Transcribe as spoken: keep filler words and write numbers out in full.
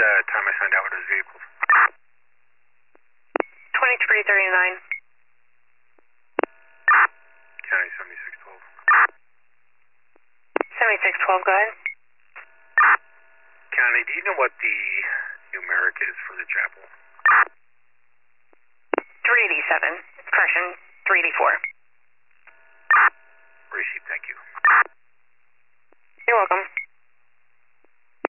time I signed out with those vehicles? twenty-three thirty-nine. County seventy-six twelve. seventy-six twelve, go ahead. County, do you know what the numeric is for the chapel? three eighty-seven. Correction, three eighty-four. Received, thank you. You're welcome.